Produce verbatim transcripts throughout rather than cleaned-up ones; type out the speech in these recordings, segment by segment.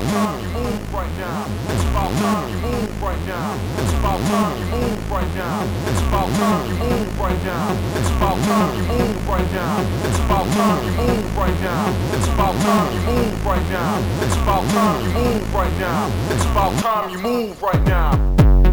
time you move right now. It's about time you move right now. It's about time you move right now. It's about time you move right now. It's about time you move right now. It's about time you move right now. It's about time you move right now. It's about time you move right now. It's about time you move right now.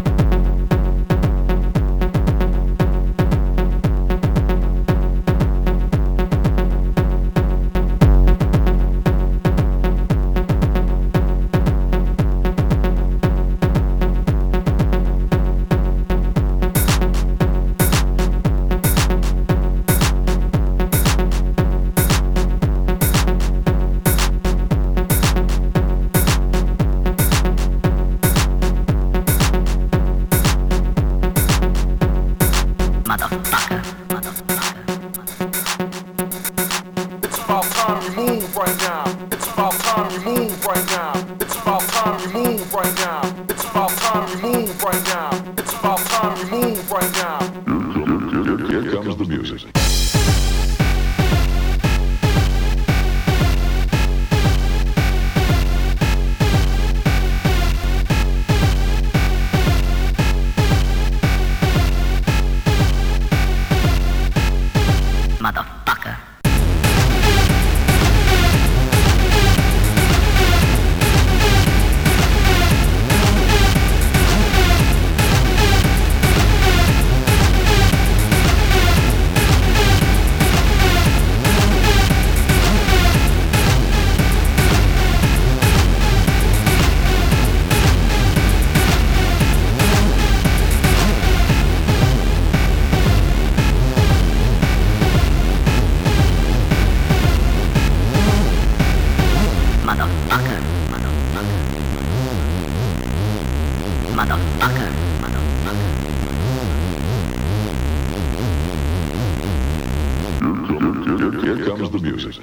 Here comes the music.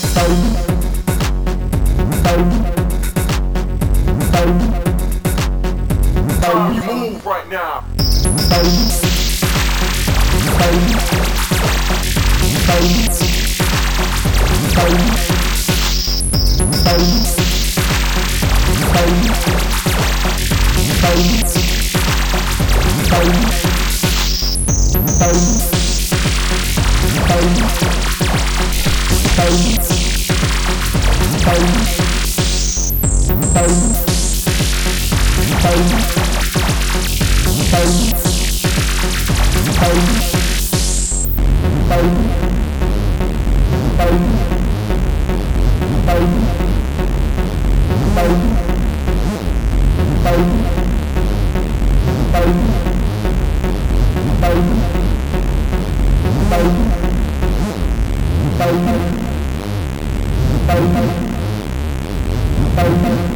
Time you move right now. Bye.